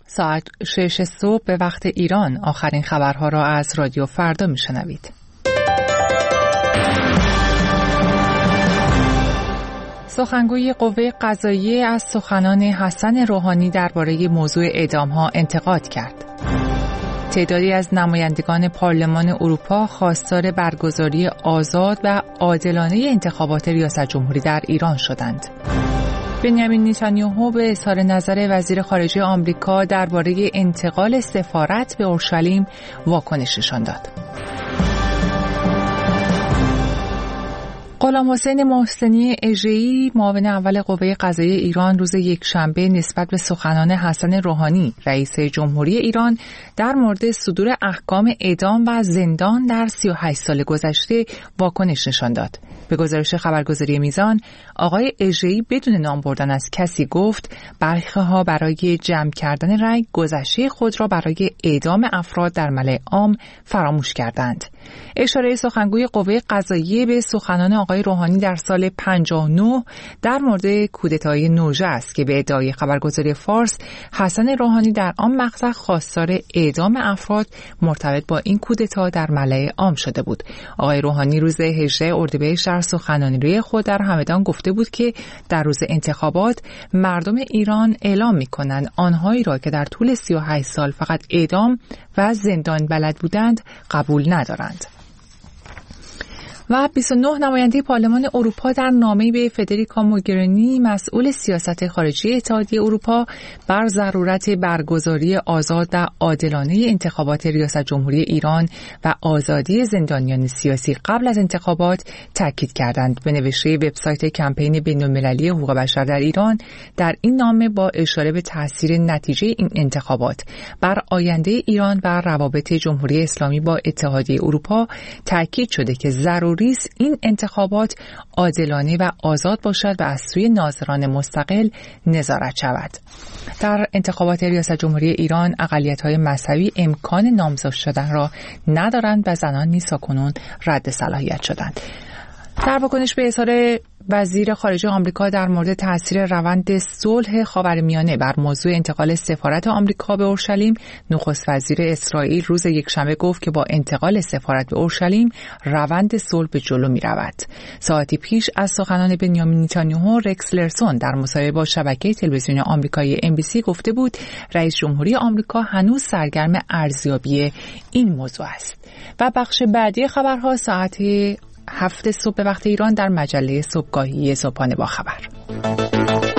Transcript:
ساعت 6 صبح به وقت ایران آخرین خبرها را از رادیو فردا میشنوید. سخنگوی قوه قضاییه از سخنان حسن روحانی درباره موضوع اعدام‌ها انتقاد کرد. تعدادی از نمایندگان پارلمان اروپا خواستار برگزاری آزاد و عادلانه انتخابات ریاست جمهوری در ایران شدند. بنیامین نتانیاهو به اظهار نظر وزیر خارجه آمریکا درباره انتقال سفارت به اورشلیم واکنش نشان داد. غلام حسین محسنی اژه‌ای معاون اول قوه قضاییه ایران روز یکشنبه نسبت به سخنان حسن روحانی رئیس جمهوری ایران در مورد صدور احکام اعدام و زندان در 38 سال گذشته واکنش نشان داد. به گزارش خبرگزاری میزان، آقای اژه‌ای بدون نام بردن از کسی گفت برخی‌ها برای جمع کردن رأی گذشته خود را برای اعدام افراد در ملأ عام فراموش کردند. اشاره سخنگوی قوه قضاییه به سخنان آقای روحانی در سال 59 در مورد کودتای نوژه است که به ادعای خبرگزاری فارس حسن روحانی در آن مقطع خواستار اعدام افراد مرتبط با این کودتا در ملأ عام شده بود. آقای روحانی روز 18 اردیبهشت در سخنرانی خود در همدان گفته بود که در روز انتخابات مردم ایران اعلام می‌کنند آنهایی را که در طول 38 سال فقط اعدام و زندان بلد بودند قبول ندارند. و 29 نماینده پارلمان اروپا در نامه‌ای به فدریکا موگرینی مسئول سیاست خارجی اتحادیه اروپا بر ضرورت برگزاری آزاد و عادلانه انتخابات ریاست جمهوری ایران و آزادی زندانیان سیاسی قبل از انتخابات تاکید کردند. به نوشته وبسایت کمپین بین‌المللی حقوق بشر در ایران، در این نامه با اشاره به تاثیر نتیجه این انتخابات بر آینده ایران و روابط جمهوری اسلامی با اتحادیه اروپا تاکید شده که ضروری این انتخابات عادلانه و آزاد باشد و از سوی ناظران مستقل نظارت شود. در انتخابات ریاست جمهوری ایران اقلیت‌های مذهبی امکان نامزد شدن را ندارند و زنان نیز تاکنون رد صلاحیت شدند. در واکنش به اظهار وزیر خارجه آمریکا در مورد تاثیر روند صلح خاورمیانه بر موضوع انتقال سفارت آمریکا به اورشلیم، نخست وزیر اسرائیل روز یکشنبه گفت که با انتقال سفارت به اورشلیم روند صلح به جلو می رود. ساعتی پیش از سخنان بنیامین نتانیاهو، رکس تیلرسون در مصاحبه با شبکه تلویزیونی آمریکایی NBC گفته بود رئیس جمهوری آمریکا هنوز سرگرم ارزیابی این موضوع است. و بخش بعدی خبرها ساعت 7 صبح به وقت ایران در مجله صبحگاهی صبحانه با خبر.